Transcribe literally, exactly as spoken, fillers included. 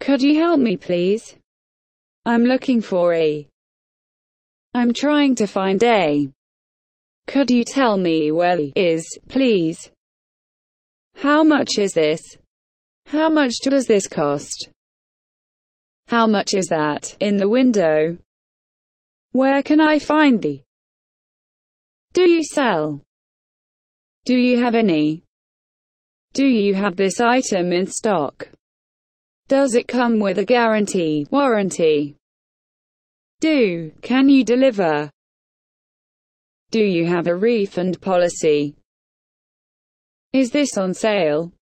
Could you help me please? I'm looking for a. I'm trying to find a. Could you tell me where it is, please? How much is this? How much does this cost? How much is that in the window? Where can I find the? Do you sell? Do you have any? Do you have this item in stock? Does it come with a guarantee, warranty? Do, can you deliver? Do you have a refund policy? Is this on sale?